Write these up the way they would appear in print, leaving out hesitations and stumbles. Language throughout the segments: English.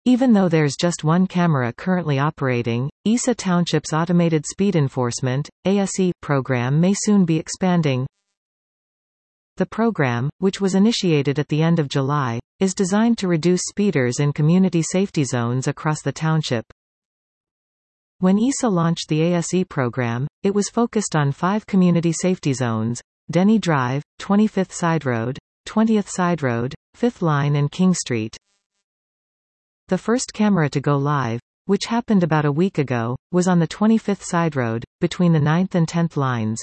Even though there's just one camera currently operating, Isa Township's Automated Speed Enforcement (ASE) program may soon be expanding. The program, which was initiated at the end of July, is designed to reduce speeders in community safety zones across the township. When Isa launched the ASE program, it was focused on 5 community safety zones: Denny Drive, 25th Side Road, 20th Side Road, 5th Line and King Street. The first camera to go live, which happened about a week ago, was on the 25th Side Road, between the 9th and 10th lines.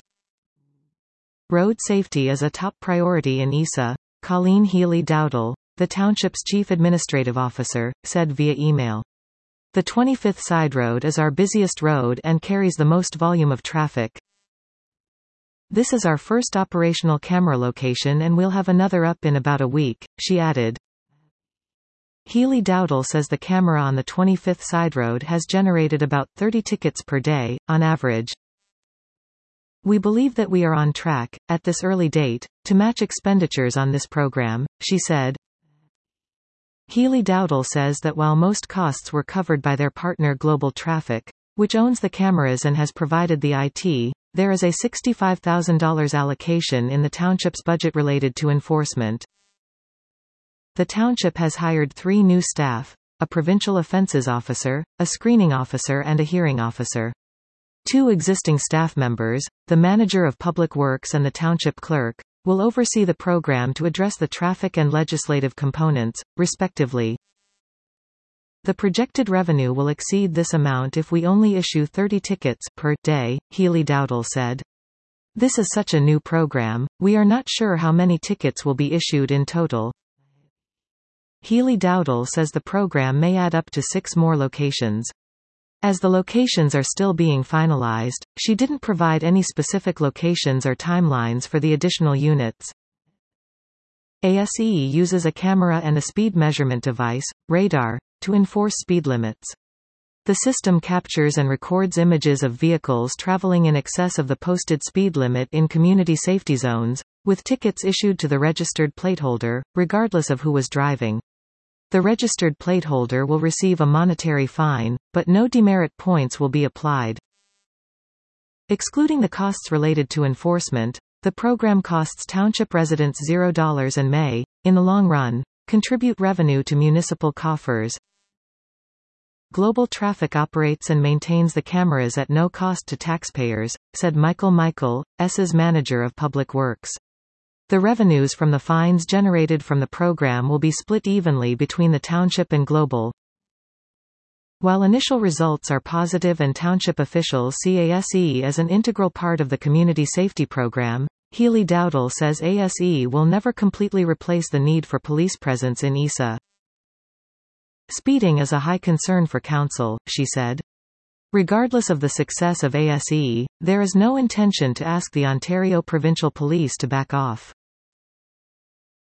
Road safety is a top priority in Isa, Colleen Healy Dowdle, the township's chief administrative officer, said via email. The 25th Side Road is our busiest road and carries the most volume of traffic. This is our first operational camera location and we'll have another up in about a week, she added. Healy Dowdle says the camera on the 25th Side Road has generated about 30 tickets per day, on average. We believe that we are on track, at this early date, to match expenditures on this program, she said. Healy Dowdle says that while most costs were covered by their partner Global Traffic, which owns the cameras and has provided the IT, there is a $65,000 allocation in the township's budget related to enforcement. The township has hired 3 new staff, a provincial offenses officer, a screening officer and a hearing officer. 2 existing staff members, the manager of public works and the township clerk, will oversee the program to address the traffic and legislative components, respectively. The projected revenue will exceed this amount if we only issue 30 tickets per day, Healy Dowdle said. This is such a new program, we are not sure how many tickets will be issued in total. Healy Dowdle says the program may add up to 6 more locations. As the locations are still being finalized, she didn't provide any specific locations or timelines for the additional units. ASE uses a camera and a speed measurement device, radar, to enforce speed limits. The system captures and records images of vehicles traveling in excess of the posted speed limit in community safety zones, with tickets issued to the registered plateholder, regardless of who was driving. The registered plateholder will receive a monetary fine, but no demerit points will be applied. Excluding the costs related to enforcement, the program costs township residents $0 and may, in the long run, contribute revenue to municipal coffers. Global Traffic operates and maintains the cameras at no cost to taxpayers, said Michael Michael, ESA's manager of public works. The revenues from the fines generated from the program will be split evenly between the township and Global. While initial results are positive and township officials see ASE as an integral part of the community safety program, Healy Dowdle says ASE will never completely replace the need for police presence in Isa. Speeding is a high concern for council, she said. Regardless of the success of ASE, there is no intention to ask the Ontario Provincial Police to back off.